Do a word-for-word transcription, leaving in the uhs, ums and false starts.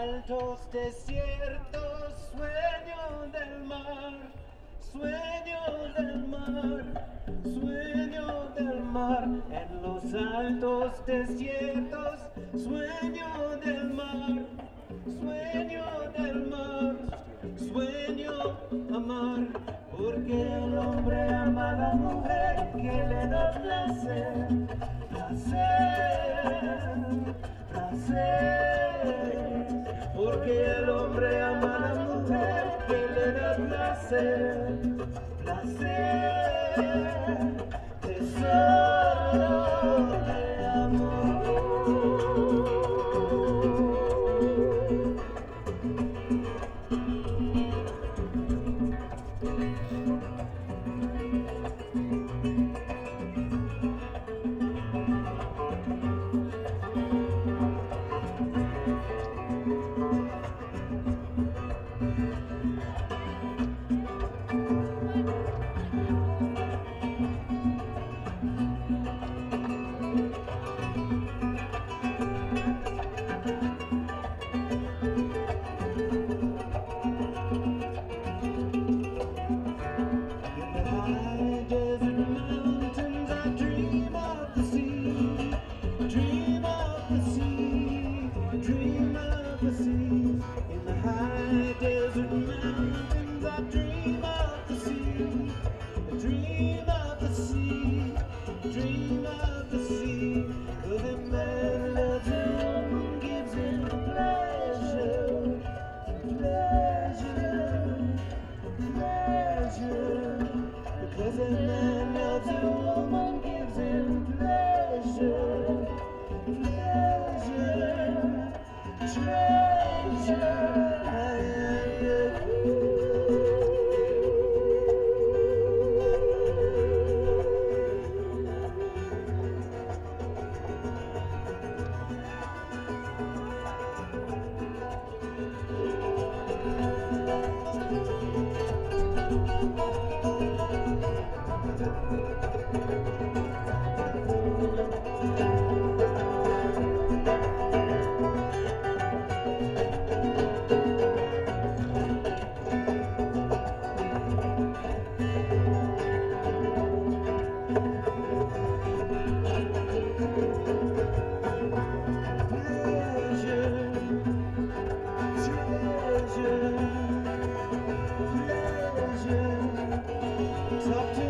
altos desiertos, sueño del mar, sueño del mar, sueño del mar, en los altos desiertos, sueño del mar, sueño del mar, sueño amar, porque el hombre ama a la mujer que le da placer, placer, placer, porque el hombre ama a la mujer que le da placer, placer, tesoro de amor. Because a man loves a woman, gives him pleasure, pleasure, treasure. Talk to